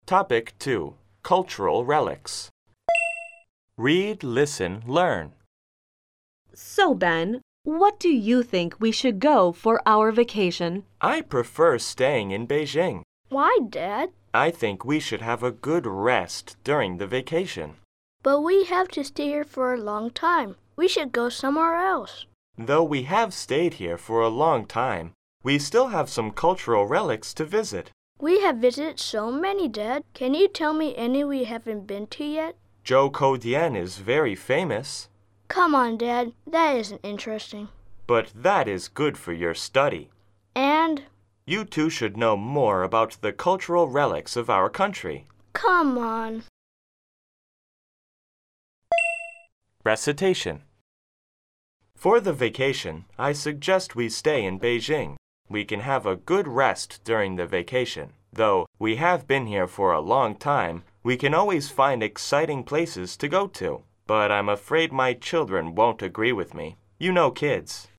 Topic 2. Cultural Relics. Read, listen, learn. So, Ben, what do you think we should go for our vacation? I prefer staying in Beijing. Why, Dad? I think we should have a good rest during the vacation. But we have to stay here for a long time. We should go somewhere else. Though we have stayed here for a long time, we still have some cultural relics to visit. We have visited so many, Dad. Can you tell me any we haven't been to yet? Zhoukoudian is very famous. Come on, Dad. That isn't interesting. But that is good for your study. And? You two should know more about the cultural relics of our country. Come on. Recitation. For the vacation, I suggest we stay in Beijing. We can have a good rest during the vacation. Though we have been here for a long time, we can always find exciting places to go to. But I'm afraid my children won't agree with me. You know kids.